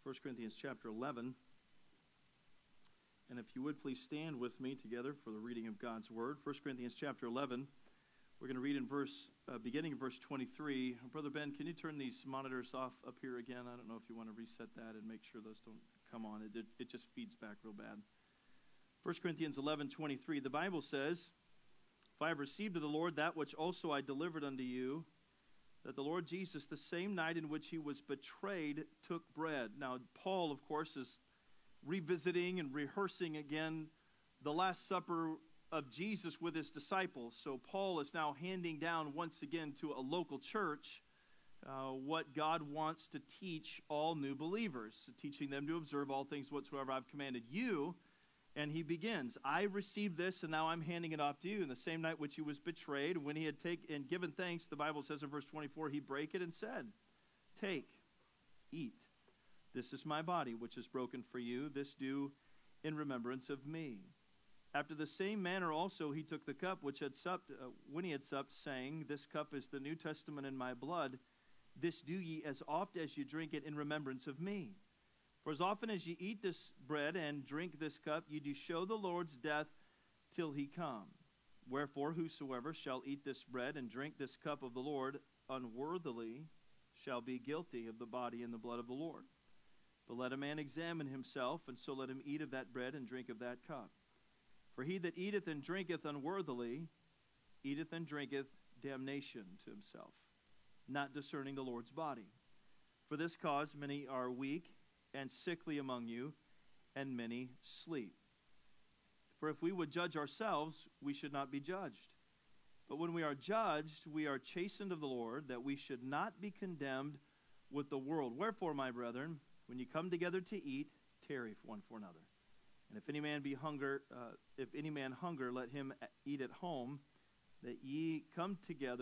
1 Corinthians chapter 11. And if you would please stand with me together for the reading of God's Word. 1 Corinthians chapter 11. We're going to read in beginning of verse 23. Brother Ben, can you turn these monitors off up here again? I don't know if you want to reset that and make sure those don't come on. It just feeds back real bad. 1 Corinthians 11:23. The Bible says, "If I have received of the Lord that which also I delivered unto you, that the Lord Jesus, the same night in which he was betrayed, took bread." Now, Paul, of course, is revisiting and rehearsing again the Last Supper of Jesus with his disciples. So Paul is now handing down once again to a local church what God wants to teach all new believers, teaching them to observe all things whatsoever I've commanded you. And he begins, "I received this, and now I'm handing it off to you. In the same night which he was betrayed, when he had taken and given thanks," the Bible says in verse 24, "he brake it and said, 'Take, eat. This is my body, which is broken for you. This do in remembrance of me.' After the same manner also he took the cup which had supped, when he had supped, saying, 'This cup is the New Testament in my blood. This do ye as oft as you drink it in remembrance of me. For as often as ye eat this bread and drink this cup, ye do show the Lord's death till he come. Wherefore whosoever shall eat this bread and drink this cup of the Lord unworthily shall be guilty of the body and the blood of the Lord. But let a man examine himself, and so let him eat of that bread and drink of that cup. For he that eateth and drinketh unworthily eateth and drinketh damnation to himself, not discerning the Lord's body. For this cause many are weak and sickly among you, and many sleep. For if we would judge ourselves, we should not be judged. But when we are judged, we are chastened of the Lord, that we should not be condemned with the world. Wherefore, my brethren, when you come together to eat, tarry one for another. And if any man hunger, let him eat at home, that ye come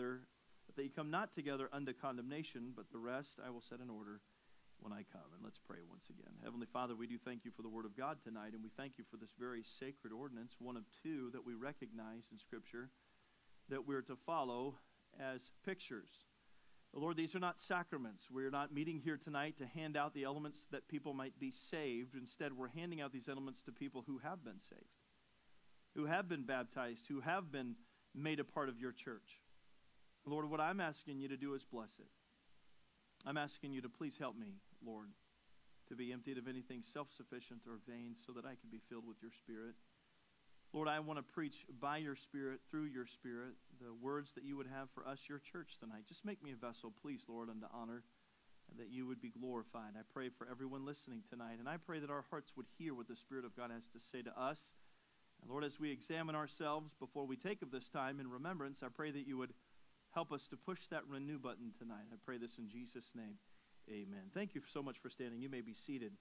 not together unto condemnation, but the rest I will set in order when I come." And let's pray once again. Heavenly Father, we do thank you for the Word of God tonight, and we thank you for this very sacred ordinance, one of two that we recognize in Scripture that we're to follow as pictures. Lord, these are not sacraments. We're not meeting here tonight to hand out the elements that people might be saved. Instead, we're handing out these elements to people who have been saved, who have been baptized, who have been made a part of your church. Lord, what I'm asking you to do is bless it. I'm asking you to please help me, Lord, to be emptied of anything self-sufficient or vain so that I can be filled with your Spirit. Lord, I want to preach by your Spirit, through your Spirit, the words that you would have for us, your church, tonight. Just make me a vessel, please, Lord, unto honor, and that you would be glorified. I pray for everyone listening tonight, and I pray that our hearts would hear what the Spirit of God has to say to us. And Lord, as we examine ourselves before we take of this time in remembrance, I pray that you would help us to push that renew button tonight. I pray this in Jesus' name. Amen. Thank you so much for standing. You may be seated.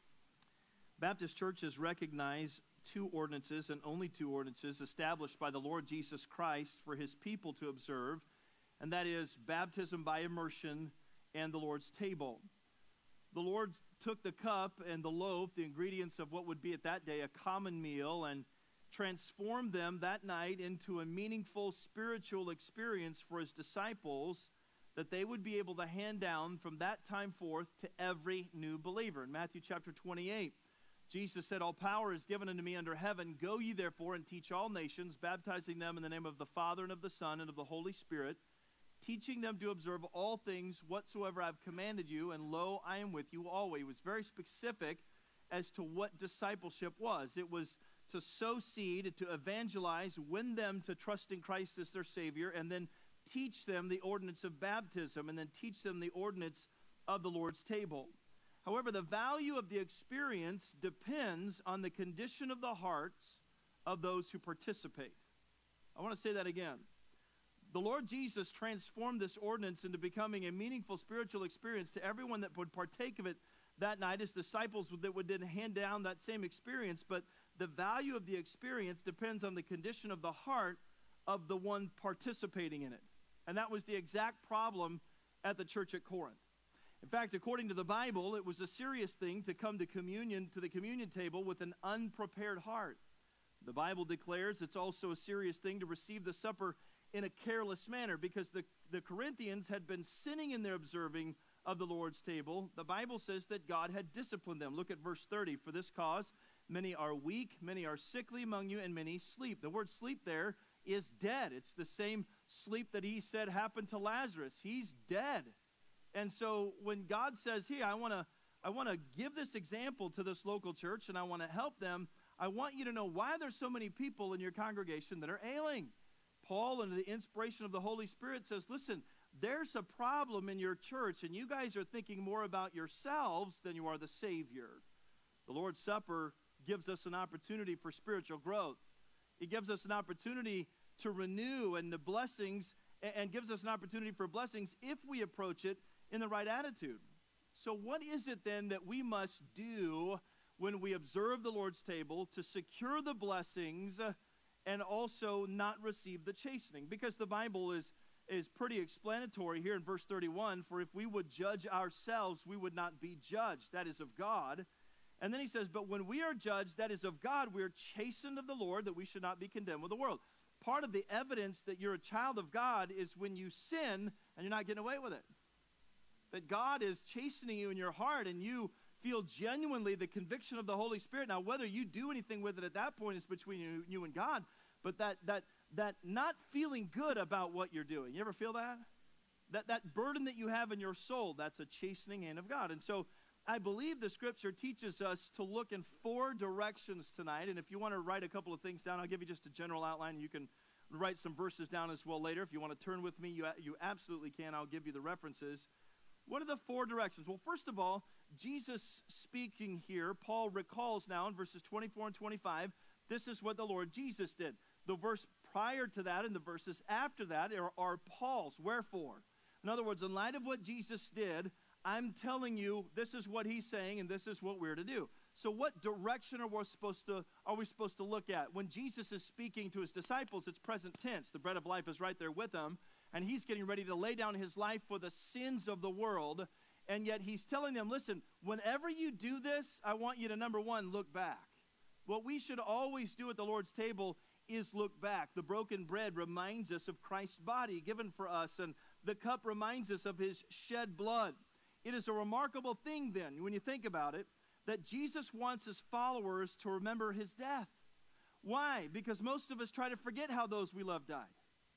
Baptist churches recognize two ordinances, and only two ordinances, established by the Lord Jesus Christ for his people to observe, and that is baptism by immersion and the Lord's table. The Lord took the cup and the loaf, the ingredients of what would be at that day a common meal, and transformed them that night into a meaningful spiritual experience for his disciples that they would be able to hand down from that time forth to every new believer. In Matthew chapter 28, Jesus said, "All power is given unto me under heaven. Go ye therefore and teach all nations, baptizing them in the name of the Father and of the Son and of the Holy Spirit, teaching them to observe all things whatsoever I've commanded you, and lo, I am with you always." It was very specific as to what discipleship was. It was to sow seed, to evangelize, win them to trust in Christ as their Savior, and then teach them the ordinance of baptism, and then teach them the ordinance of the Lord's table. However, the value of the experience depends on the condition of the hearts of those who participate. I want to say that again. The Lord Jesus transformed this ordinance into becoming a meaningful spiritual experience to everyone that would partake of it that night, as disciples that would then hand down that same experience. But the value of the experience depends on the condition of the heart of the one participating in it. And that was the exact problem at the church at Corinth. In fact, according to the Bible, it was a serious thing to come to the communion table with an unprepared heart. The Bible declares it's also a serious thing to receive the supper in a careless manner, because the Corinthians had been sinning in their observing of the Lord's table, the Bible says that God had disciplined them. Look at verse 30. For this cause, many are weak, many are sickly among you, and many sleep. The word sleep there is dead. It's the same sleep that he said happened to Lazarus. He's dead. And so when God says, hey, I want to give this example to this local church and I want to help them, I want you to know why there's so many people in your congregation that are ailing. Paul, under the inspiration of the Holy Spirit, says, listen, there's a problem in your church, and you guys are thinking more about yourselves than you are the Savior. The Lord's Supper gives us an opportunity for spiritual growth. It gives us an opportunity to renew and the blessings, and gives us an opportunity for blessings if we approach it in the right attitude. So what is it then that we must do when we observe the Lord's table to secure the blessings and also not receive the chastening? Because the Bible is pretty explanatory here in verse 31. For if we would judge ourselves, we would not be judged. That is of God. And then he says, but when we are judged, that is of God, we are chastened of the Lord, that we should not be condemned with the world. Part of the evidence that you're a child of God is when you sin and you're not getting away with it. That God is chastening you in your heart and you feel genuinely the conviction of the Holy Spirit. Now, whether you do anything with it at that point is between you and God, but that not feeling good about what you're doing. You ever feel that? That burden that you have in your soul, that's a chastening hand of God. And so I believe the Scripture teaches us to look in 4 directions tonight. And if you want to write a couple of things down, I'll give you just a general outline. And you can write some verses down as well later. If you want to turn with me, you absolutely can. I'll give you the references. What are the 4 directions? Well, first of all, Jesus speaking here, Paul recalls now in verses 24 and 25, this is what the Lord Jesus did. The verse prior to that and the verses after that are Paul's. Wherefore? In other words, in light of what Jesus did, I'm telling you, this is what he's saying, and this is what we're to do. So what direction are we supposed to look at? When Jesus is speaking to his disciples, it's present tense. The bread of life is right there with them, and he's getting ready to lay down his life for the sins of the world, and yet he's telling them, listen, whenever you do this, I want you to, number 1, look back. What we should always do at the Lord's table is look back. The broken bread reminds us of Christ's body given for us, and the cup reminds us of his shed blood. It is a remarkable thing then, when you think about it, that Jesus wants his followers to remember his death. Why? Because most of us try to forget how those we love died.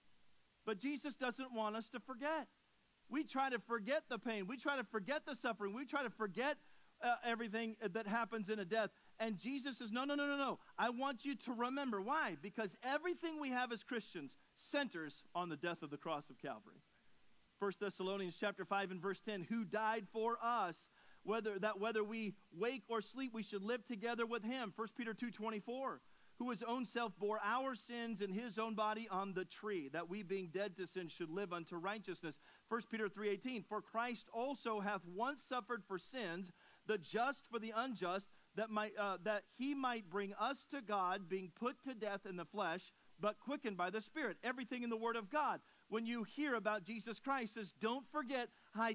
But Jesus doesn't want us to forget. We try to forget the pain. We try to forget the suffering. We try to forget everything that happens in a death. And Jesus says, no. I want you to remember. Why? Because everything we have as Christians centers on the death of the cross of Calvary. 1 Thessalonians chapter 5 and verse 10, who died for us, whether we wake or sleep, we should live together with him. 1 Peter 2:24, who his own self bore our sins in his own body on the tree, that we being dead to sin should live unto righteousness. 1 Peter 3:18, for Christ also hath once suffered for sins, the just for the unjust, that he might bring us to God, being put to death in the flesh, but quickened by the Spirit. Everything in the Word of God. When you hear about Jesus Christ, says, don't forget, I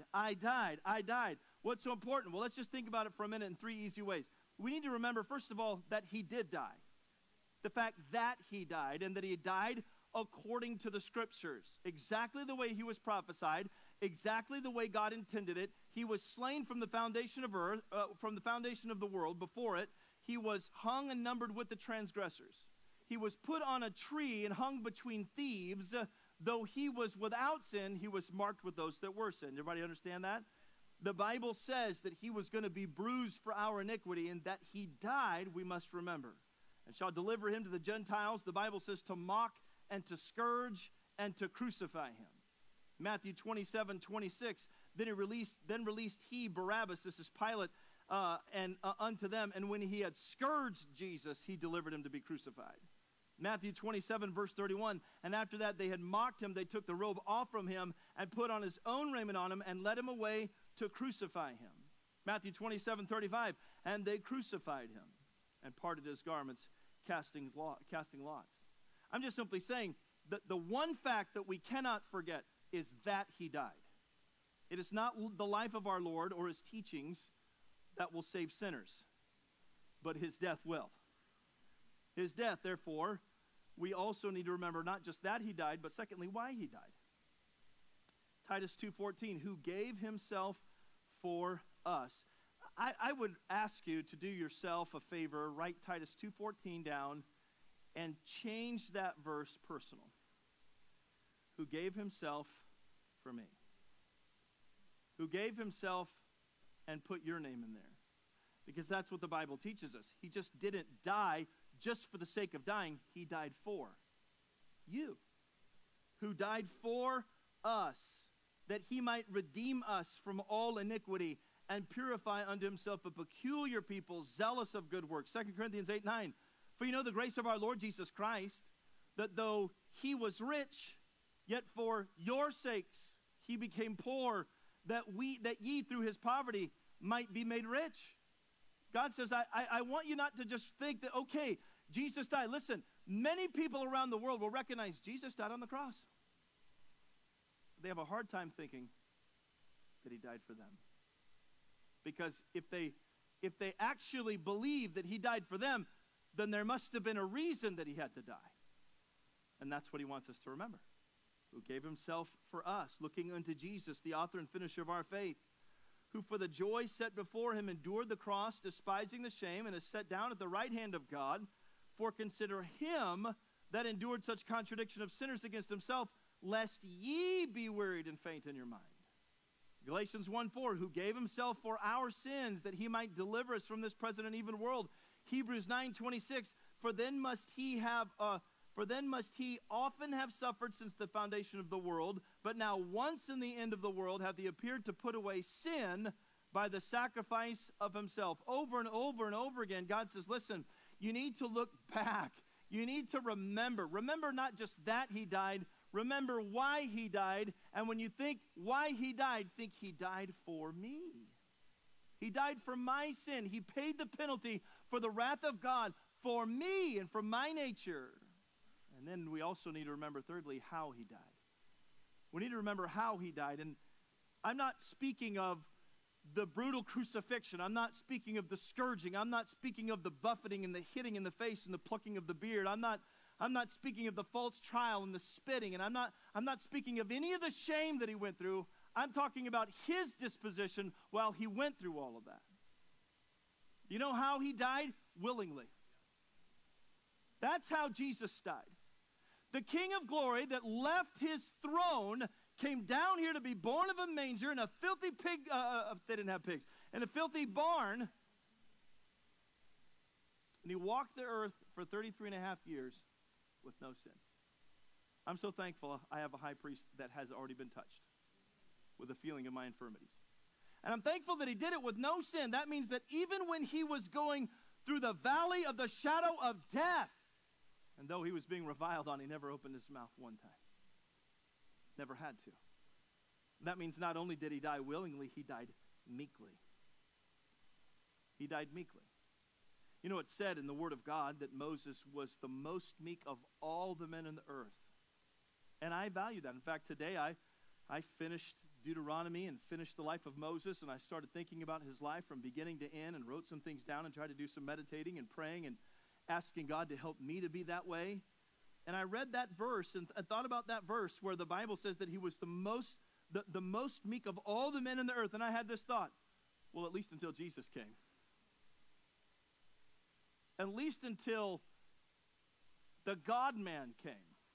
died. What's so important? Well, let's just think about it for a minute in 3 easy ways. We need to remember, first of all, that he did die. The fact that he died, and that he died according to the Scriptures. Exactly the way he was prophesied, exactly the way God intended it. He was slain from the foundation of earth, from the foundation of the world. Before it, he was hung and numbered with the transgressors. He was put on a tree and hung between thieves. Though he was without sin, he was marked with those that were sin. Everybody understand that? The Bible says that he was going to be bruised for our iniquity, and that he died, we must remember. And shall deliver him to the Gentiles, the Bible says, to mock and to scourge and to crucify him. Matthew 27:26, then released he Barabbas, this is Pilate, unto them, and when he had scourged Jesus, he delivered him to be crucified. Matthew 27, verse 31, and after that they had mocked him, they took the robe off from him and put on his own raiment on him and led him away to crucify him. Matthew 27:35, and they crucified him and parted his garments, casting lots. I'm just simply saying that the one fact that we cannot forget is that he died. It is not the life of our Lord or his teachings that will save sinners, but his death will. His death, therefore, we also need to remember not just that he died, but secondly, why he died. Titus 2:14, who gave himself for us. I would ask you to do yourself a favor, write Titus 2:14 down, and change that verse personal. Who gave himself for me. Who gave himself and put your name in there. Because that's what the Bible teaches us. He just didn't die just for the sake of dying. He died for you. Who died for us, that he might redeem us from all iniquity and purify unto himself a peculiar people, zealous of good works. 2 Corinthians 8:9. For you know the grace of our Lord Jesus Christ, that though he was rich, yet for your sakes he became poor, that ye through his poverty might be made rich. God says, I want you not to just think that, okay, Jesus died. Listen, many people around the world will recognize Jesus died on the cross. They have a hard time thinking that he died for them. Because if they actually believe that he died for them, then there must have been a reason that he had to die. And that's what he wants us to remember. Who gave himself for us, looking unto Jesus, the author and finisher of our faith, who for the joy set before him endured the cross, despising the shame, and is set down at the right hand of God. For consider him that endured such contradiction of sinners against himself, lest ye be wearied and faint in your mind. Galatians 1:4, who gave himself for our sins, that he might deliver us from this present and evil world. Hebrews 9:26, for then must he often have suffered since the foundation of the world, but now once in the end of the world hath he appeared to put away sin by the sacrifice of himself. Over and over and over again, God says, listen, you need to look back. You need to remember. Remember not just that he died, remember why he died. And when you think why he died, think he died for me. He died for my sin. He paid the penalty for the wrath of God for me and for my nature. And then we also need to remember, thirdly, how he died. We need to remember how he died. And I'm not speaking of the brutal crucifixion. I'm not speaking of the scourging. I'm not speaking of the buffeting and the hitting in the face and the plucking of the beard. I'm not speaking of the false trial and the spitting. And I'm not speaking of any of the shame that he went through. I'm talking about his disposition while he went through all of that. You know how he died? Willingly. That's how Jesus died. The King of Glory that left his throne came down here to be born of a manger in a filthy pig, they didn't have pigs, in a filthy barn. And he walked the earth for 33 and a half years with no sin. I'm so thankful I have a high priest that has already been touched with the feeling of my infirmities. And I'm thankful that he did it with no sin. That means that even when he was going through the valley of the shadow of death, and though he was being reviled on, he never opened his mouth one time. Never had to. That means not only did he die willingly, he died meekly. He died meekly. You know, it's said in the Word of God that Moses was the most meek of all the men in the earth. And I value that. In fact, today I finished Deuteronomy and finished the life of Moses, and I started thinking about his life from beginning to end and wrote some things down and tried to do some meditating and praying and asking God to help me to be that way. And I read that verse and thought about that verse where the Bible says that he was the most meek of all the men in the earth. And I had this thought, well, at least until Jesus came. At least until the God-man came.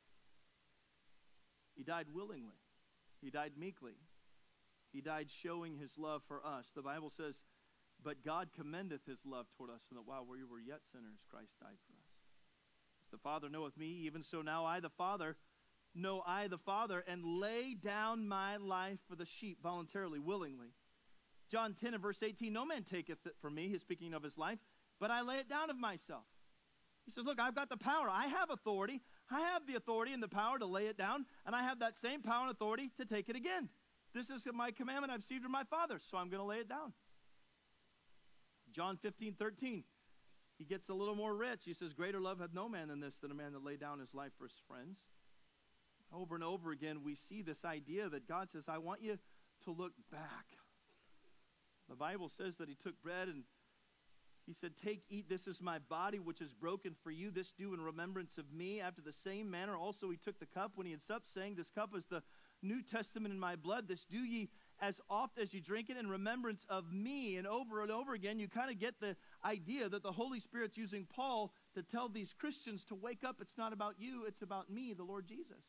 He died willingly. He died meekly. He died showing his love for us. The Bible says, but God commendeth his love toward us, and that while we were yet sinners, Christ died for us. As the Father knoweth me, even so now I the Father, and lay down my life for the sheep voluntarily, willingly. John 10 and verse 18, no man taketh it from me, he's speaking of his life, but I lay it down of myself. He says, look, I've got the power. I have authority. I have the authority and the power to lay it down, and I have that same power and authority to take it again. This is my commandment I've received from my Father, so I'm going to lay it down. John 15:13, he gets a little more rich. He says, greater love hath no man than this, than a man that laid down his life for his friends. Over and over again, we see this idea that God says, I want you to look back. The Bible says that he took bread and He said, take, eat, this is my body, which is broken for you. This do in remembrance of me. After the same manner also he took the cup when he had supped, saying, this cup is the New Testament in my blood. This do ye as oft as you drink it in remembrance of me. And over again, you kind of get the idea that the Holy Spirit's using Paul to tell these Christians to wake up. It's not about you, it's about me, the Lord Jesus.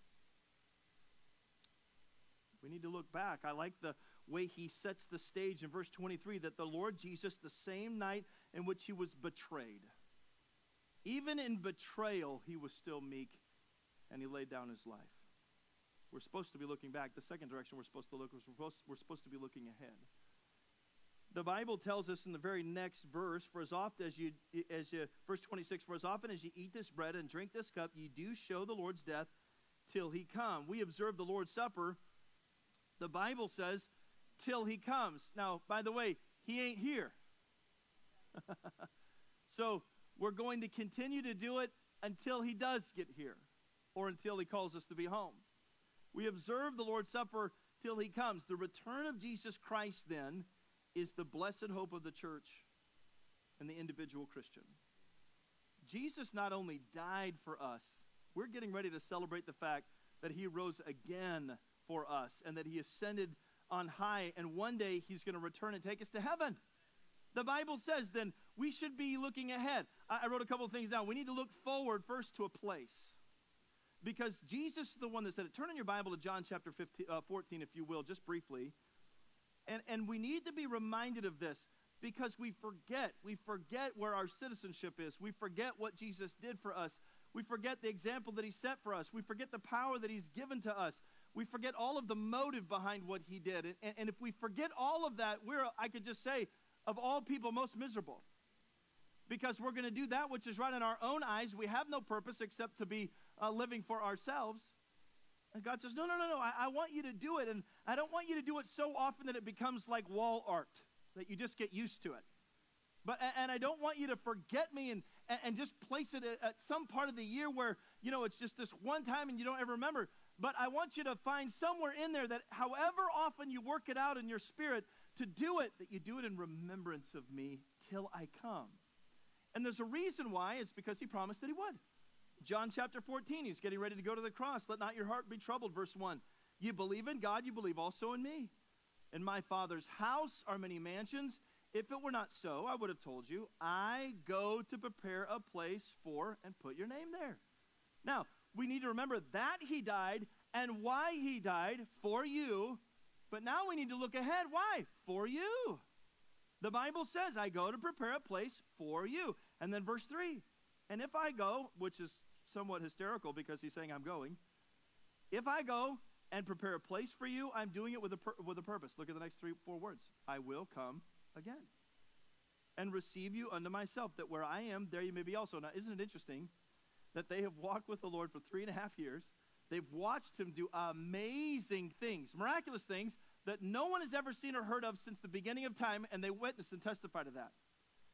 We need to look back. I like the way he sets the stage in verse 23, that the Lord Jesus, the same night in which he was betrayed, even in betrayal, he was still meek, and he laid down his life. We're supposed to be looking back. The second direction we're supposed to look is we're supposed to be looking ahead. The Bible tells us in the very next verse, for as often as you, verse 26, for as often as you eat this bread and drink this cup, you do show the Lord's death till he come. We observe the Lord's Supper. The Bible says, till he comes. Now, by the way, he ain't here. So we're going to continue to do it until he does get here, or until he calls us to be home. We observe the Lord's Supper till he comes. The return of Jesus Christ, then, is the blessed hope of the church and the individual Christian. Jesus not only died for us, we're getting ready to celebrate the fact that he rose again for us, and that he ascended on high, and one day he's going to return and take us to heaven. The Bible says then we should be looking ahead. I wrote a couple of things down. We need to look forward first to a place, because Jesus is the one that said it. Turn in your Bible to John chapter 14, if you will, just briefly. And we need to be reminded of this, because we forget where our citizenship is. We forget what Jesus did for us. We forget the example that he set for us. We forget the power that he's given to us. We forget all of the motive behind what he did. And if we forget all of that, we're, I could just say, of all people, most miserable. Because we're going to do that which is right in our own eyes. We have no purpose except to be living for ourselves. And God says, no, I want you to do it. And I don't want you to do it so often that it becomes like wall art, that you just get used to it. And I don't want you to forget me and just place it at some part of the year where, you know, it's just this one time and you don't ever remember. But I want you to find somewhere in there that however often you work it out in your spirit to do it, that you do it in remembrance of me till I come. And there's a reason why. It's because he promised that he would. John chapter 14, he's getting ready to go to the cross. Let not your heart be troubled, verse 1. You believe in God, you believe also in me. In my Father's house are many mansions. If it were not so, I would have told you, I go to prepare a place for, and put your name there. Now, we need to remember that he died and why he died for you. But now we need to look ahead. Why? For you. The Bible says, I go to prepare a place for you. And then verse 3. And if I go, which is somewhat hysterical because he's saying I'm going. If I go and prepare a place for you, I'm doing it with a purpose. Look at the next 3-4 words. I will come again and receive you unto myself, that where I am, there you may be also. Now, isn't it interesting that they have walked with the Lord for 3.5 years? They've watched him do amazing things, miraculous things that no one has ever seen or heard of since the beginning of time, and they witness and testify to that.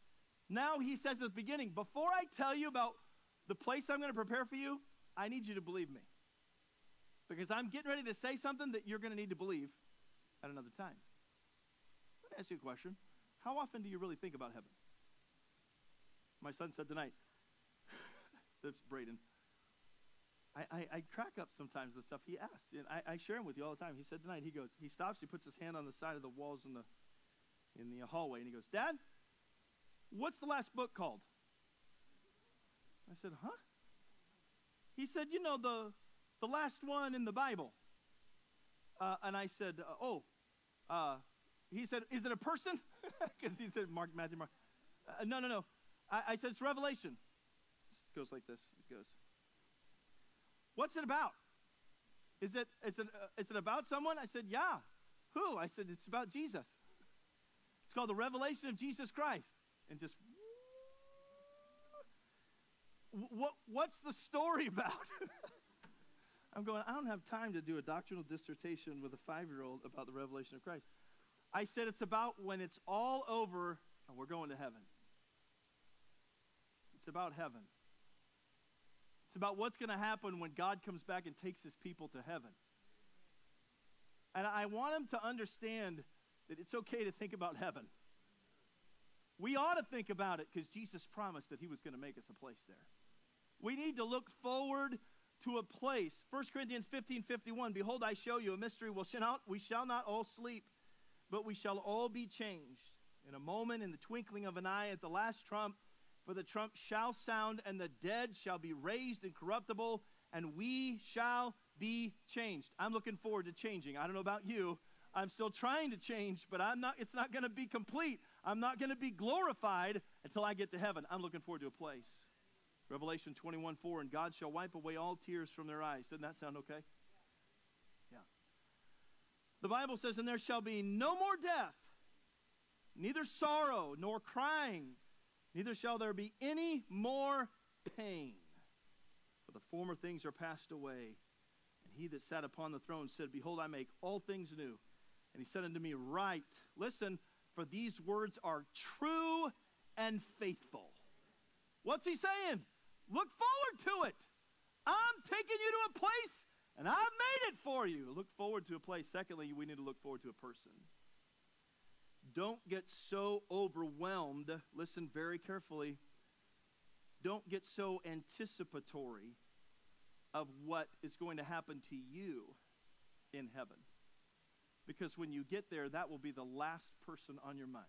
Now he says at the beginning, before I tell you about the place I'm going to prepare for you, I need you to believe me. Because I'm getting ready to say something that you're going to need to believe at another time. Let me ask you a question. How often do you really think about heaven? My son said tonight, that's Braden, I crack up sometimes the stuff he asks. And I share them with you all the time. He said tonight, he stops, he puts his hand on the side of the walls in the hallway, and he goes, Dad, what's the last book called? I said, huh? He said, you know, the last one in the Bible. And I said, he said, is it a person? Because he said Matthew, Mark. No. I said, it's Revelation. It goes like this. It goes, what's it about? Is it about someone? I said, yeah. Who? I said, it's about Jesus. It's called the Revelation of Jesus Christ. And just, what's the story about? I'm going, I don't have time to do a doctrinal dissertation with a 5-year-old about the revelation of Christ. I said it's about when it's all over and we're going to heaven. It's about heaven. It's about what's going to happen when God comes back and takes his people to heaven. And I want him to understand that it's okay to think about heaven. We ought to think about it because Jesus promised that he was going to make us a place there. We need to look forward to a place. 1 Corinthians 15:51, behold, I show you a mystery. We shall not all sleep, but we shall all be changed. In a moment, in the twinkling of an eye, at the last trump, for the trump shall sound, and the dead shall be raised incorruptible, and we shall be changed. I'm looking forward to changing. I don't know about you. I'm still trying to change, but it's not going to be complete. I'm not going to be glorified until I get to heaven. I'm looking forward to a place. Revelation 21:4, and God shall wipe away all tears from their eyes. Doesn't that sound okay? Yeah. The Bible says, and there shall be no more death, neither sorrow nor crying, neither shall there be any more pain. For the former things are passed away. And he that sat upon the throne said, behold, I make all things new. And he said unto me, write, listen, for these words are true and faithful. What's he saying? Look forward to it. I'm taking you to a place, and I've made it for you. Look forward to a place. Secondly, we need to look forward to a person. Don't get so overwhelmed. Listen very carefully. Don't get so anticipatory of what is going to happen to you in heaven. Because when you get there, that will be the last person on your mind.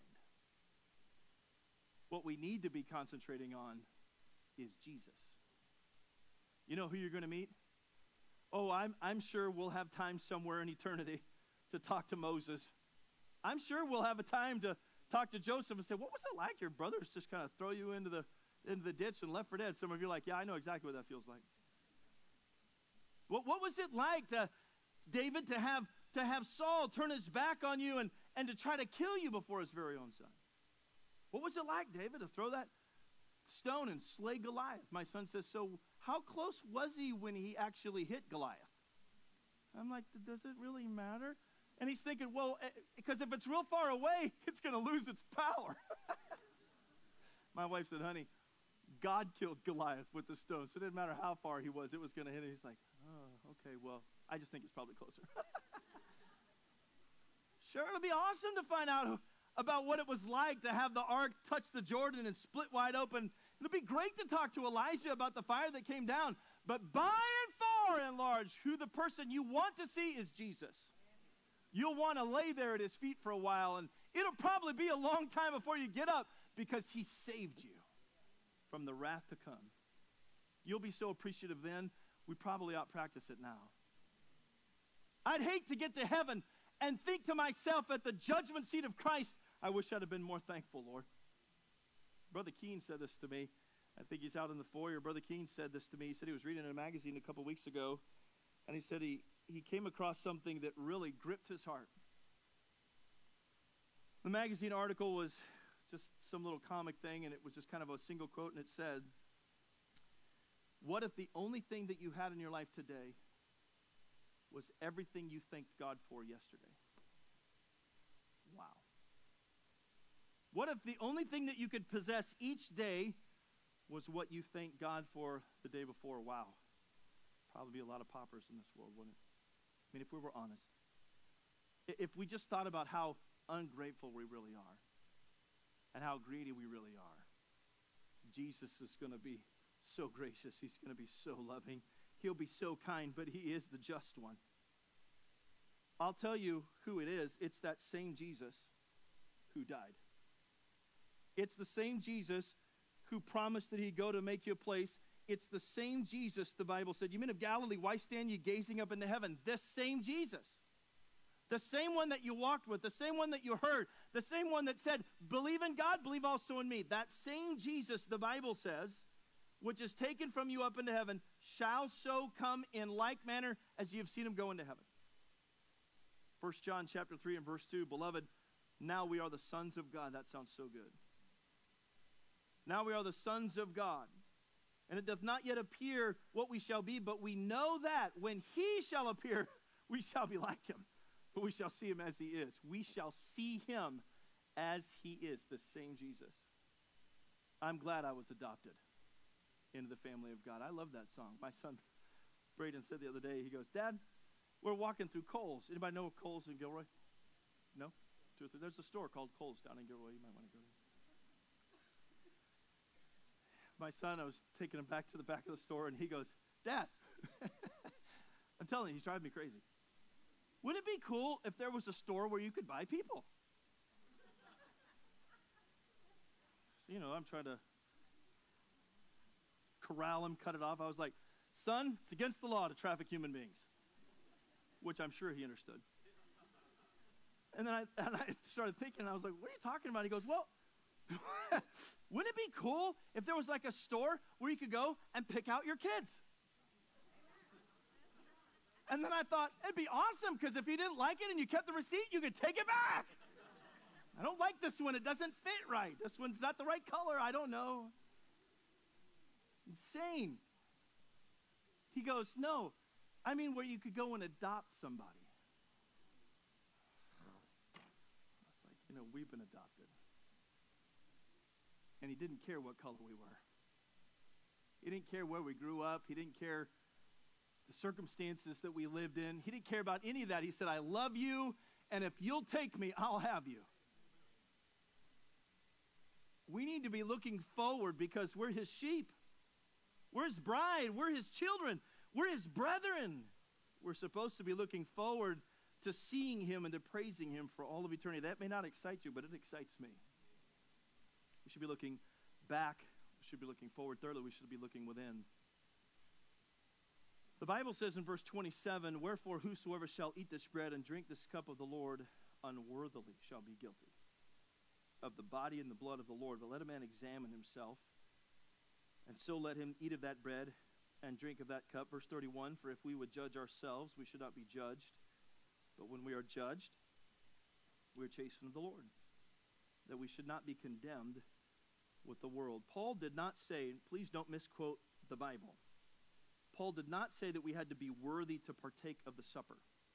What we need to be concentrating on is Jesus. You know who you're going to meet? Oh, I'm sure we'll have time somewhere in eternity to talk to Moses. I'm sure we'll have a time to talk to Joseph and say, what was it like? Your brothers just kind of throw you into the ditch and left for dead. Some of you are like, yeah, I know exactly what that feels like. What was it like, David, to have Saul turn his back on you and to try to kill you before his very own son? What was it like, David, to throw that stone and slay Goliath? My son says, so how close was he when he actually hit Goliath? I'm like, does it really matter? And he's thinking, well, because if it's real far away, it's going to lose its power. My wife said, honey, God killed Goliath with the stone, so it didn't matter how far he was, it was going to hit him. He's like, oh, okay, well, I just think it's probably closer. Sure, it'll be awesome to find out about what it was like to have the ark touch the Jordan and split wide open. It'll be great to talk to Elijah about the fire that came down. But by and far and large, who the person you want to see is Jesus. You'll want to lay there at his feet for a while, and it'll probably be a long time before you get up because he saved you from the wrath to come. You'll be so appreciative then, we probably ought to practice it now. I'd hate to get to heaven and think to myself at the judgment seat of Christ, I wish I'd have been more thankful, Lord. Brother Keene said this to me. I think he's out in the foyer. Brother Keene said this to me. He said he was reading in a magazine a couple weeks ago, and he said he came across something that really gripped his heart. The magazine article was just some little comic thing, and it was just kind of a single quote, and it said, what if the only thing that you had in your life today was everything you thanked God for yesterday? Wow. What if the only thing that you could possess each day was what you thanked God for the day before? Wow. Probably be a lot of paupers in this world, wouldn't it? I mean, if we were honest. If we just thought about how ungrateful we really are and how greedy we really are, Jesus is going to be so gracious. He's going to be so loving. He'll be so kind, but he is the just one. I'll tell you who it is. It's that same Jesus who died. It's the same Jesus who promised that he'd go to make you a place. It's the same Jesus, the Bible said, you men of Galilee, why stand ye gazing up into heaven? This same Jesus. The same one that you walked with, the same one that you heard, the same one that said, believe in God, believe also in me. That same Jesus, the Bible says, which is taken from you up into heaven, shall so come in like manner as you have seen him go into heaven. 1 John chapter 3 and verse 2, beloved, now we are the sons of God. That sounds so good. Now we are the sons of God. And it doth not yet appear what we shall be, but we know that when he shall appear, we shall be like him. For we shall see him as he is. We shall see him as he is, the same Jesus. I'm glad I was adopted into the family of God. I love that song. My son, Braden, said the other day, he goes, Dad, we're walking through Kohl's. Anybody know Kohl's in Gilroy? No? There's a store called Kohl's down in Gilroy. You might want to go there. my son, I was taking him back to the back of the store, and he goes, Dad, I'm telling you, he's driving me crazy. Wouldn't it be cool if there was a store where you could buy people? So, I'm trying to corral him, cut it off. I was like, son, it's against the law to traffic human beings, which I'm sure he understood. And then I started thinking, I was like, what are you talking about? He goes, well, wouldn't it be cool if there was like a store where you could go and pick out your kids? And then I thought, it'd be awesome, because if you didn't like it and you kept the receipt, you could take it back. I don't like this one. It doesn't fit right. This one's not the right color. I don't know. Insane. He goes, no, I mean where you could go and adopt somebody. I was like, we've been adopted. And he didn't care what color we were. He didn't care where we grew up. He didn't care the circumstances that we lived in. He didn't care about any of that. He said, I love you, and if you'll take me, I'll have you. We need to be looking forward, because we're his sheep. We're his bride. We're his children. We're his brethren. We're supposed to be looking forward to seeing him and to praising him for all of eternity. That may not excite you, but it excites me. We should be looking back. We should be looking forward. Thirdly, we should be looking within. The Bible says in verse 27, wherefore whosoever shall eat this bread and drink this cup of the Lord unworthily shall be guilty of the body and the blood of the Lord. But let a man examine himself, and so let him eat of that bread and drink of that cup. Verse 31, for if we would judge ourselves, we should not be judged. But when we are judged, we are chastened of the Lord, that we should not be condemned with the world. Paul did not say, please don't misquote the Bible. Paul did not say that we had to be worthy to partake of the supper,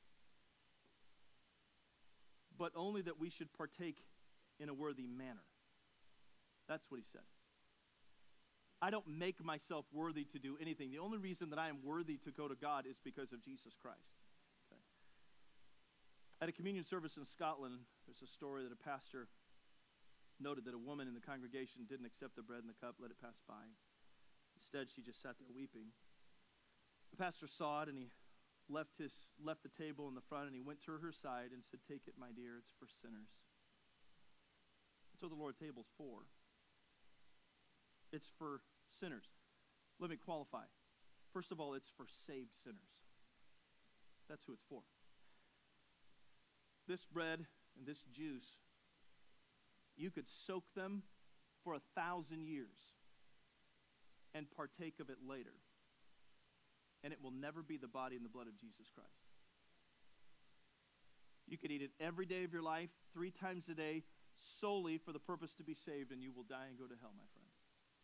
but only that we should partake in a worthy manner. That's what he said. I don't make myself worthy to do anything. The only reason that I am worthy to go to God is because of Jesus Christ. Okay. At a communion service in Scotland, there's a story that a pastor noted that a woman in the congregation didn't accept the bread and the cup, let it pass by. Instead, she just sat there weeping. The pastor saw it, and he left the table in the front, and he went to her side and said, take it, my dear, it's for sinners. That's what the Lord's table is for. It's for sinners. Let me qualify. First of all, it's for saved sinners. That's who it's for. This bread and this juice, you could soak them for 1,000 years and partake of it later, and it will never be the body and the blood of Jesus Christ. You could eat it every day of your life, 3 times a day, solely for the purpose to be saved, and you will die and go to hell, my friend.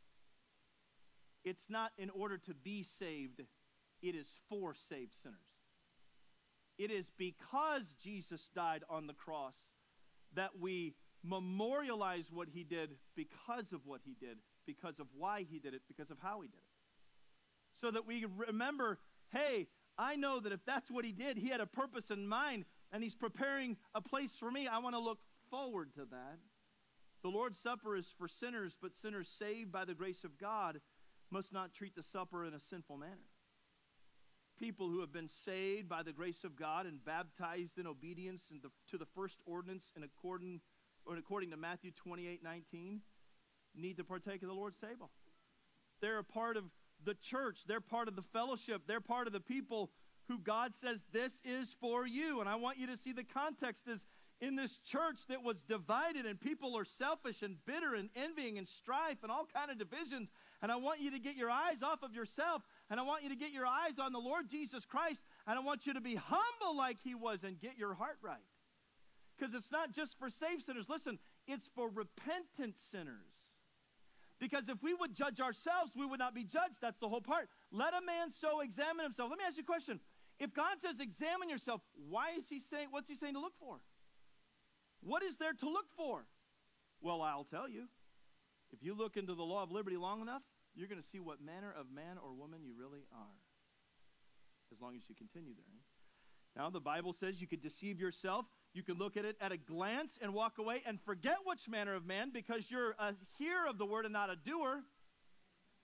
It's not in order to be saved. It is for saved sinners. It is because Jesus died on the cross that we memorialize what he did, because of what he did, because of why he did it, because of how he did it. So that we remember, hey, I know that if that's what he did, he had a purpose in mind, and he's preparing a place for me. I want to look forward to that. The Lord's Supper is for sinners, but sinners saved by the grace of God must not treat the supper in a sinful manner. People who have been saved by the grace of God and baptized in obedience to the first ordinance according to Matthew 28:19 need to partake of the Lord's table. They're a part of the church. They're part of the fellowship. They're part of the people who God says, this is for you. And I want you to see the context is in this church that was divided, and people are selfish and bitter and envying and strife and all kind of divisions. And I want you to get your eyes off of yourself, and I want you to get your eyes on the Lord Jesus Christ, and I want you to be humble like he was and get your heart right. Because it's not just for saved sinners. Listen, it's for repentant sinners. Because if we would judge ourselves, we would not be judged. That's the whole part. Let a man so examine himself. Let me ask you a question. If God says examine yourself, what's he saying to look for? What is there to look for? Well, I'll tell you. If you look into the law of liberty long enough, you're going to see what manner of man or woman you really are, as long as you continue therein. Now, the Bible says you could deceive yourself. You can look at it at a glance and walk away and forget which manner of man, because you're a hearer of the word and not a doer.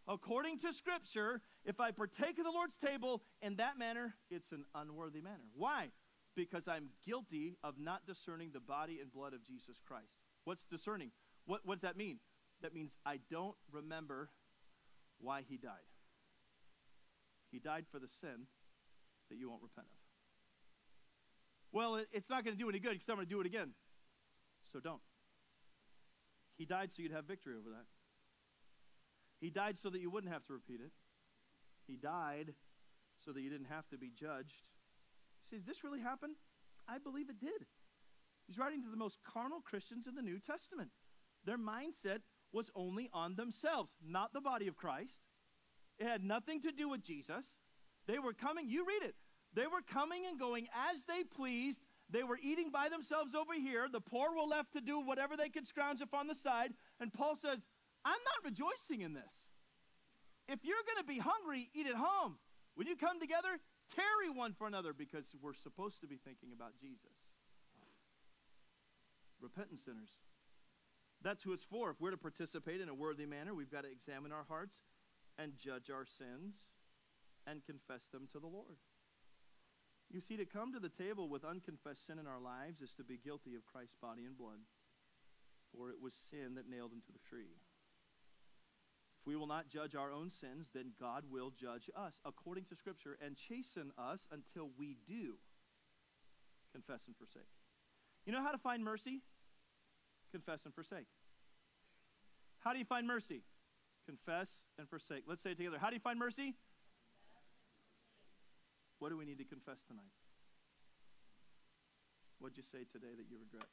According to Scripture, if I partake of the Lord's table in that manner, it's an unworthy manner. Why? Because I'm guilty of not discerning the body and blood of Jesus Christ. What's discerning? What does that mean? That means I don't remember why he died. He died for the sin that you won't repent of. Well, it's not going to do any good because I'm going to do it again. So don't. He died so you'd have victory over that. He died so that you wouldn't have to repeat it. He died so that you didn't have to be judged. See, did this really happen? I believe it did. He's writing to the most carnal Christians in the New Testament. Their mindset was only on themselves, not the body of Christ. It had nothing to do with Jesus. They were coming, you read it. They were coming and going as they pleased. They were eating by themselves over here. The poor were left to do whatever they could scrounge up on the side. And Paul says, I'm not rejoicing in this. If you're going to be hungry, eat at home. When you come together, tarry one for another, because we're supposed to be thinking about Jesus. Repentant sinners. That's who it's for. If we're to participate in a worthy manner, we've got to examine our hearts and judge our sins and confess them to the Lord. You see, to come to the table with unconfessed sin in our lives is to be guilty of Christ's body and blood, for it was sin that nailed him to the tree. If we will not judge our own sins, then God will judge us according to Scripture and chasten us until we do confess and forsake. You know how to find mercy? Confess and forsake. How do you find mercy? Confess and forsake. Let's say it together. How do you find mercy? What do we need to confess tonight? What'd you say today that you regret?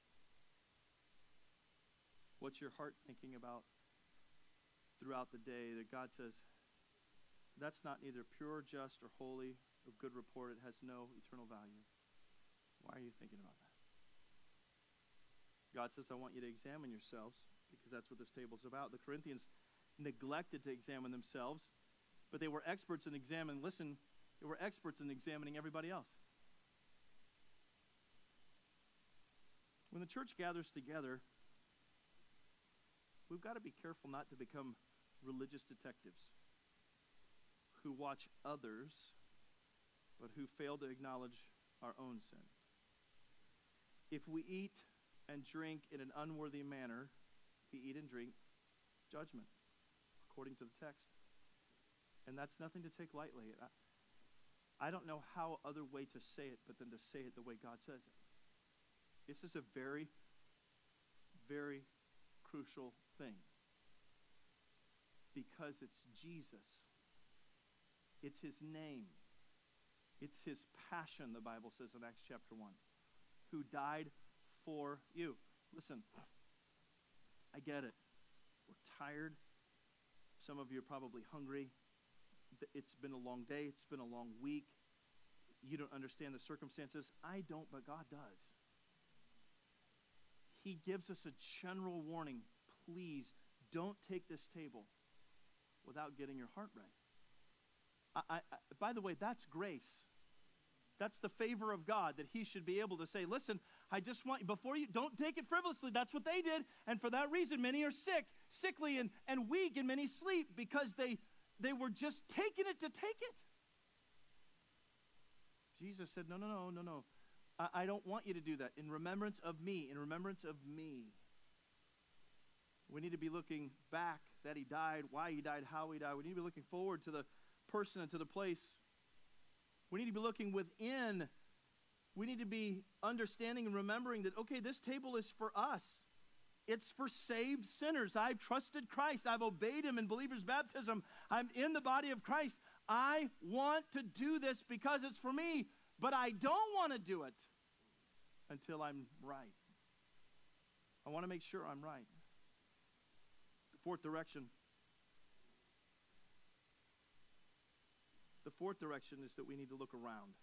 What's your heart thinking about throughout the day that God says, that's not neither pure, just, or holy, of good report. It has no eternal value. Why are you thinking about that? God says, I want you to examine yourselves, because that's what this table is about. The Corinthians neglected to examine themselves, but they were experts in examining, listen, they were experts in examining everybody else. When the church gathers together, we've got to be careful not to become religious detectives who watch others, but who fail to acknowledge our own sin. If we eat and drink in an unworthy manner, we eat and drink judgment, according to the text. And that's nothing to take lightly. I don't know how other way to say it, but than to say it the way God says it. This is a very, very crucial thing. Because it's Jesus. It's his name. It's his passion, the Bible says in Acts chapter 1, who died for you. Listen, I get it. We're tired. Some of you are probably hungry. It's been a long day. It's been a long week. You don't understand the circumstances. I don't, but God does. He gives us a general warning. Please don't take this table without getting your heart right. By the way, that's grace. That's the favor of God, that he should be able to say, listen, I just want you, before you, don't take it frivolously. That's what they did. And for that reason, many are sickly and weak, and many sleep because they were just taking it to take it. Jesus said, no. I don't want you to do that. In remembrance of me, in remembrance of me. We need to be looking back that he died, why he died, how he died. We need to be looking forward to the person and to the place. We need to be looking within. We need to be understanding and remembering that, okay, this table is for us. It's for saved sinners. I've trusted Christ. I've obeyed him in believer's baptism. I'm in the body of Christ. I want to do this because it's for me, but I don't want to do it until I'm right. I want to make sure I'm right. The fourth direction is that we need to look around.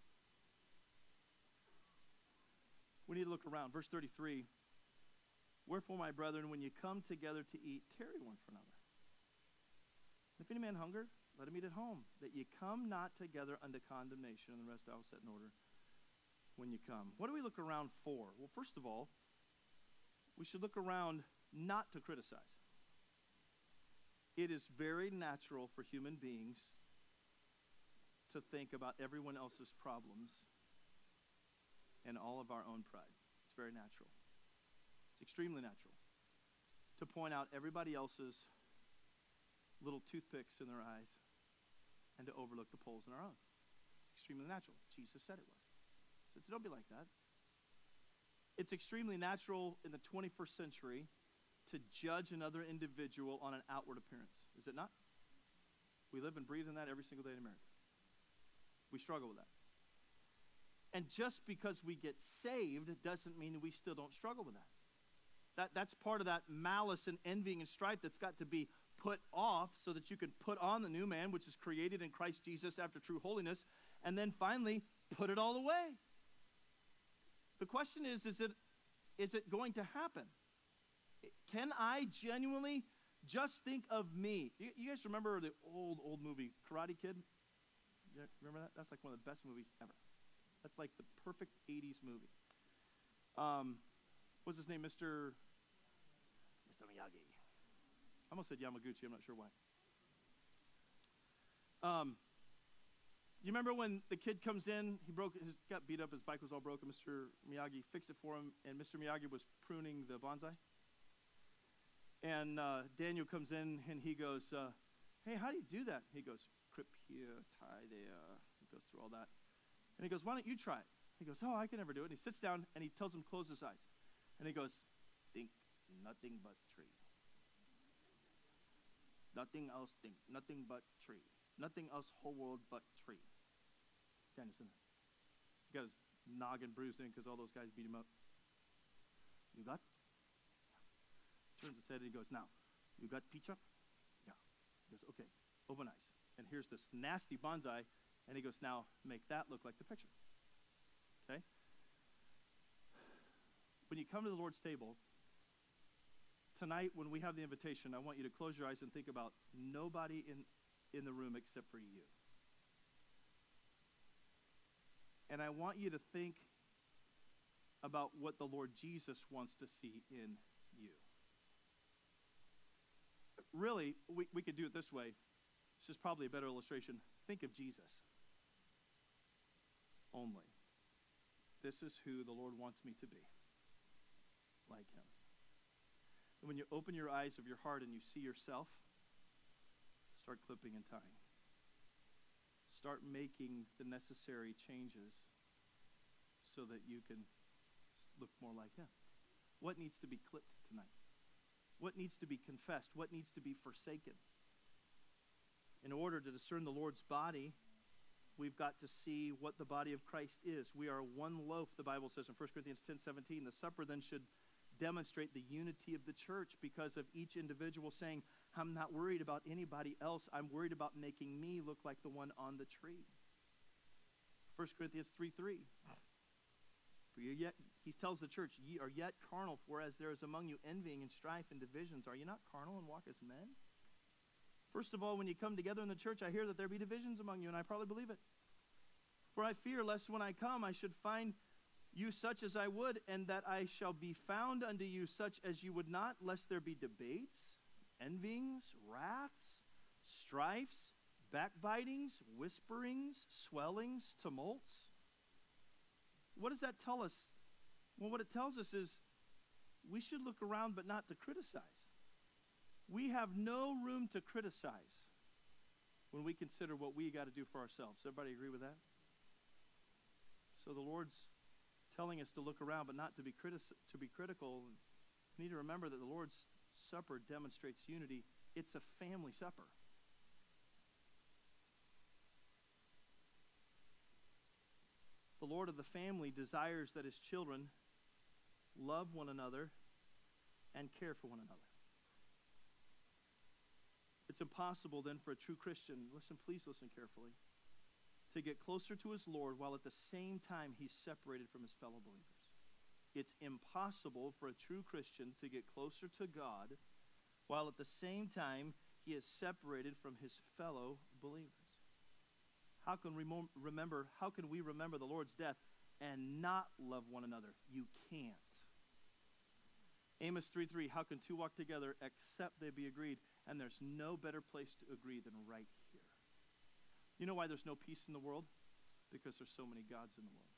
We need to look around. Verse 33, wherefore, my brethren, when you come together to eat, tarry one for another. If any man hunger, let him eat at home, that ye come not together unto condemnation. And the rest I will set in order when you come. What do we look around for? Well, first of all, we should look around not to criticize. It is very natural for human beings to think about everyone else's problems and all of our own pride. It's very natural. It's extremely natural to point out everybody else's little toothpicks in their eyes and to overlook the poles in our own. Extremely natural. Jesus said it was. So don't be like that. It's extremely natural in the 21st century to judge another individual on an outward appearance. Is it not? We live and breathe in that every single day in America. We struggle with that. And just because we get saved doesn't mean we still don't struggle with that. That's part of that malice and envying and strife that's got to be put off so that you can put on the new man, which is created in Christ Jesus after true holiness, and then finally put it all away. The question is it going to happen? Can I genuinely just think of me? You guys remember the old movie, Karate Kid? You remember that? That's like one of the best movies ever. That's like the perfect 80s movie. What's his name? Mr. Miyagi. I almost said Yamaguchi. I'm not sure why. You remember when the kid comes in, got beat up, his bike was all broken. Mr. Miyagi fixed it for him, and Mr. Miyagi was pruning the bonsai. And Daniel comes in, and he goes, hey, how do you do that? He goes, crip here, tie there. He goes through all that. And he goes, why don't you try it? He goes, oh, I can never do it. And he sits down, and he tells him, close his eyes. And he goes, think nothing but tree. Nothing else think, nothing but tree. Nothing else whole world but tree. Danielson. He got his noggin bruised in because all those guys beat him up. You got? Yeah. Turns his head and he goes, now, you got pizza? Yeah. He goes, okay, open eyes. And here's this nasty bonsai. And he goes, now, make that look like the picture. Okay? When you come to the Lord's table, tonight when we have the invitation, I want you to close your eyes and think about nobody in the room except for you. And I want you to think about what the Lord Jesus wants to see in you. Really, we could do it this way. This is probably a better illustration. Think of Jesus only. This is who the Lord wants me to be, like him. And when you open your eyes of your heart and you see yourself, start clipping and tying. Start making the necessary changes so that you can look more like him. What needs to be clipped tonight? What needs to be confessed? What needs to be forsaken? In order to discern the Lord's body, we've got to see what the body of Christ is. We are one loaf, the Bible says in 1 Corinthians 10:17. The supper then should demonstrate the unity of the church because of each individual saying, I'm not worried about anybody else. I'm worried about making me look like the one on the tree. 1 Corinthians 3:3. For you yet, he tells the church, ye are yet carnal, whereas there is among you envying and strife and divisions. Are you not carnal and walk as men? First of all, when you come together in the church, I hear that there be divisions among you, and I probably believe it. For I fear lest when I come, I should find you such as I would, and that I shall be found unto you such as you would not, lest there be debates, envyings, wraths, strifes, backbitings, whisperings, swellings, tumults. What does that tell us? Well, what it tells us is we should look around but not to criticize. We have no room to criticize when we consider what we got to do for ourselves. Everybody agree with that? So the Lord's telling us to look around but not to be critical. We need to remember that the Lord's Supper demonstrates unity. It's a family supper. The Lord of the family desires that his children love one another and care for one another. It's impossible then for a true Christian, please listen carefully, to get closer to his Lord while at the same time he's separated from his fellow believers. It's impossible for a true Christian to get closer to God while at the same time he is separated from his fellow believers. How can we remember the Lord's death and not love one another? You can't. Amos 3:3, how can two walk together except they be agreed? And there's no better place to agree than right here. You know why there's no peace in the world? Because there's so many gods in the world.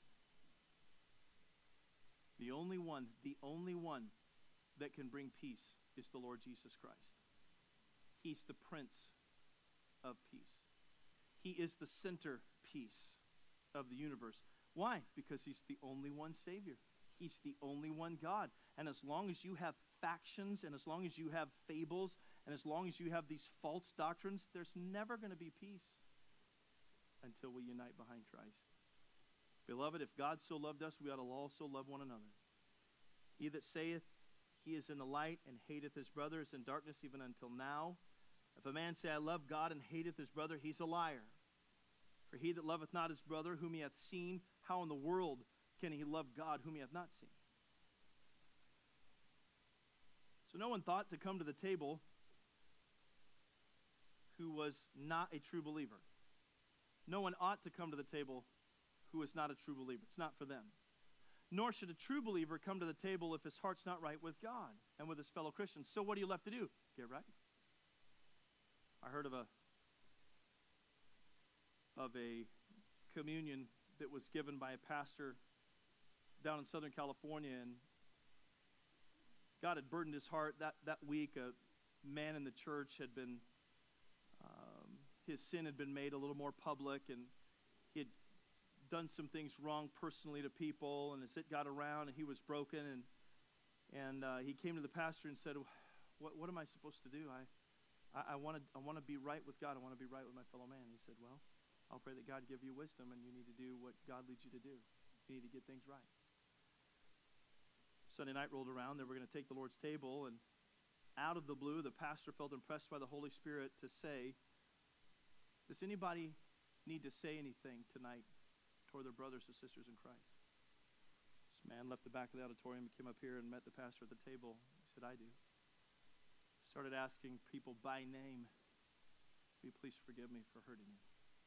The only one that can bring peace is the Lord Jesus Christ. He's the Prince of Peace. He is the centerpiece of the universe. Why? Because he's the only one Savior. He's the only one God. And as long as you have factions, and as long as you have fables, and as long as you have these false doctrines, there's never going to be peace until we unite behind Christ. Beloved, if God so loved us, we ought to also love one another. He that saith he is in the light and hateth his brother is in darkness even until now. If a man say, I love God, and hateth his brother, he's a liar. For he that loveth not his brother whom he hath seen, how in the world can he love God whom he hath not seen? So no one thought to come to the table who was not a true believer. No one ought to come to the table who is not a true believer. It's not for them. Nor should a true believer come to the table if his heart's not right with God and with his fellow Christians. So what are you left to do? Get right. I heard of a communion that was given by a pastor down in Southern California, and God had burdened his heart that week. A man in the church had been, his sin had been made a little more public, and he had done some things wrong personally to people, and as it got around, and he was broken, and he came to the pastor and said, what am I supposed to do? I want to be right with God. I want to be right with my fellow man. He said, well, I'll pray that God give you wisdom, and you need to do what God leads you to do. You need to get things right. Sunday night rolled around. They were going to take the Lord's table, and out of the blue, the pastor felt impressed by the Holy Spirit to say, does anybody need to say anything tonight toward their brothers and sisters in Christ? This man left the back of the auditorium and came up here and met the pastor at the table. He said, I do. Started asking people by name, will you please forgive me for hurting you?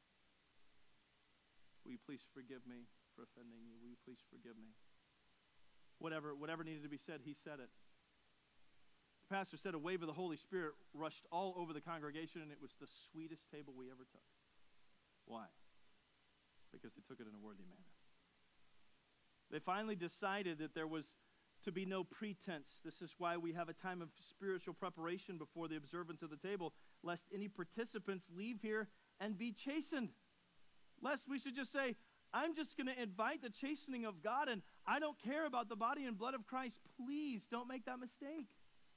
Will you please forgive me for offending you? Will you please forgive me? Whatever needed to be said, he said it. The pastor said a wave of the Holy Spirit rushed all over the congregation, and it was the sweetest table we ever took. Why? Because they took it in a worthy manner. They finally decided that there was to be no pretense. This is why we have a time of spiritual preparation before the observance of the table, lest any participants leave here and be chastened. Lest we should just say, I'm just going to invite the chastening of God, and I don't care about the body and blood of Christ. Please don't make that mistake.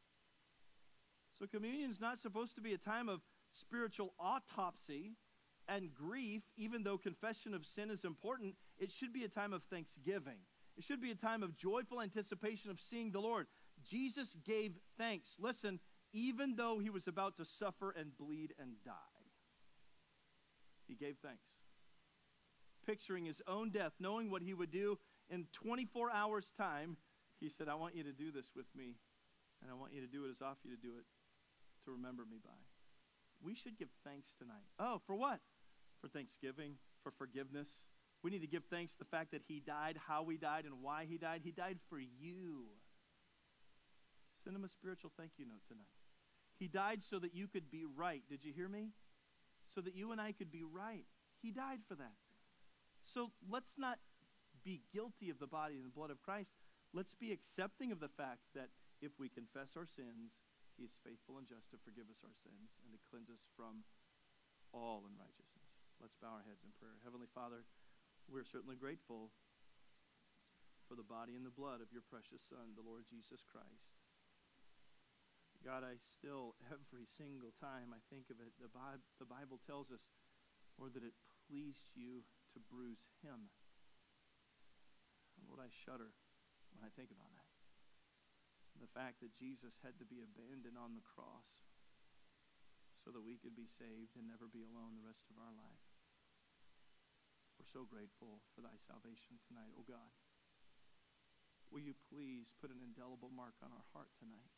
So communion is not supposed to be a time of spiritual autopsy and grief. Even though confession of sin is important, it should be a time of thanksgiving. It should be a time of joyful anticipation of seeing the Lord. Jesus gave thanks. Listen, even though he was about to suffer and bleed and die, he gave thanks. Picturing his own death, knowing what he would do in 24 hours' time, he said, I want you to do this with me, and I want you to do it as I offer you to do it, to remember me by. We should give thanks tonight. Oh, for what? For thanksgiving, for forgiveness. We need to give thanks to the fact that he died, how he died, and why he died. He died for you. Send him a spiritual thank you note tonight. He died so that you could be right. Did you hear me? So that you and I could be right. He died for that. So let's not be guilty of the body and the blood of Christ. Let's be accepting of the fact that if we confess our sins, he is faithful and just to forgive us our sins and to cleanse us from all unrighteousness. Let's bow our heads in prayer. Heavenly Father, we're certainly grateful for the body and the blood of your precious Son, the Lord Jesus Christ. God, I still, every single time I think of it, the Bible tells us, Lord, that it pleased you to bruise him. Lord, I shudder when I think about that. The fact that Jesus had to be abandoned on the cross so that we could be saved and never be alone the rest of our life. We're so grateful for thy salvation tonight, oh God. Will you please put an indelible mark on our heart tonight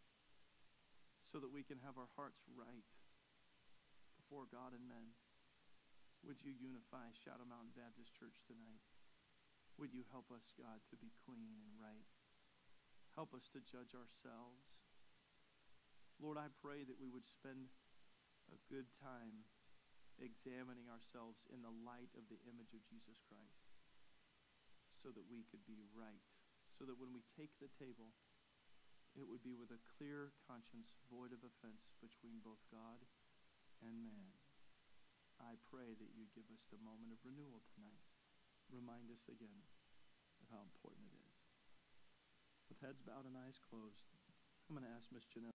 so that we can have our hearts right before God and men? Would you unify Shadow Mountain Baptist Church tonight? Would you help us, God, to be clean and right? Help us to judge ourselves. Lord, I pray that we would spend a good time examining ourselves in the light of the image of Jesus Christ so that we could be right, so that when we take the table, it would be with a clear conscience, void of offense between both God and man. I pray that you give us the moment of renewal tonight. Remind us again of how important it is. With heads bowed and eyes closed, I'm going to ask Miss Janelle.